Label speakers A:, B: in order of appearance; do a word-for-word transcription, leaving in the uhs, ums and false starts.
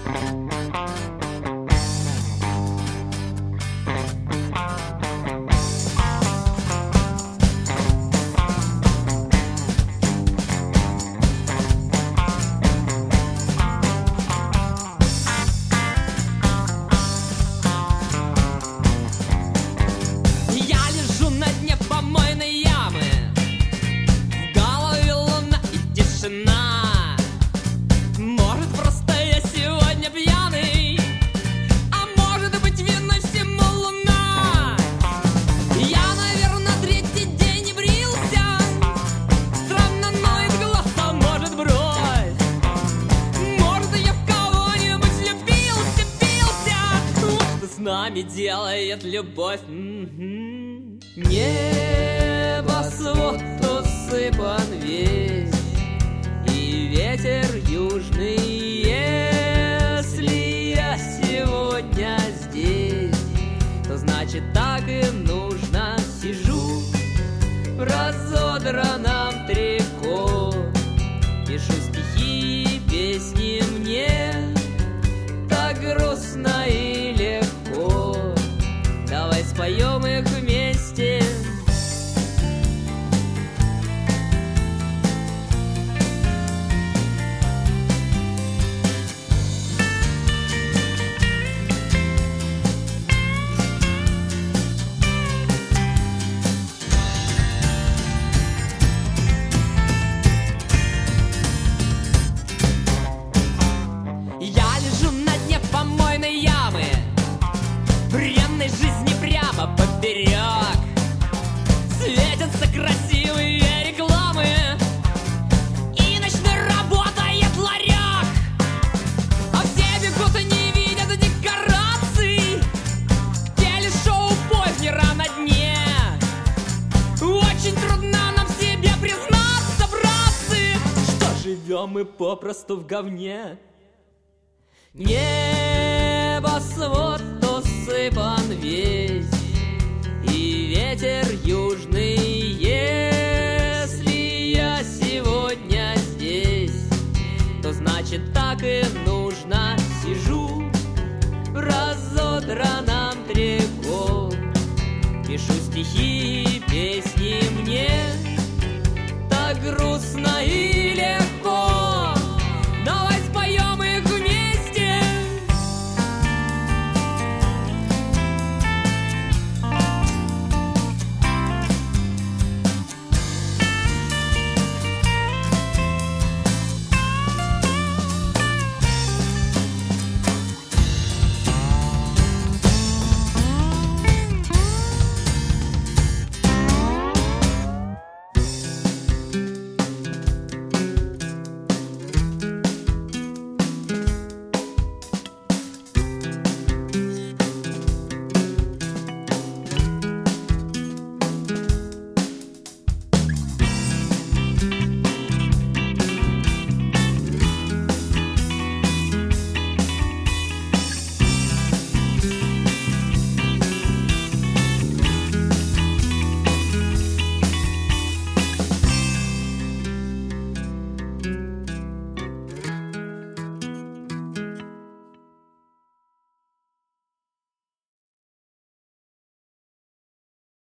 A: Делает любовь. М-м-м. Небосвод усыпан весь, и ветер южный. Если я сегодня здесь, то значит так и нужно. Сижу в разодранном трико, пишу стихи и песни. Мне так грустно и легко. Давай споем их вместе. Я лежу на дне помойной ямы, бренной жизни прямо поперек. Светятся красивые рекламы, и ночной работает ларек. А все бегут и не видят декораций. Телешоу Познера на дне. Очень трудно нам в себе признаться, братцы, что живем мы попросту в говне. Небосвод усыпан весь, и ветер южный. Если я сегодня здесь, то значит так и нужно. Сижу в разодранном трико, пишу стихи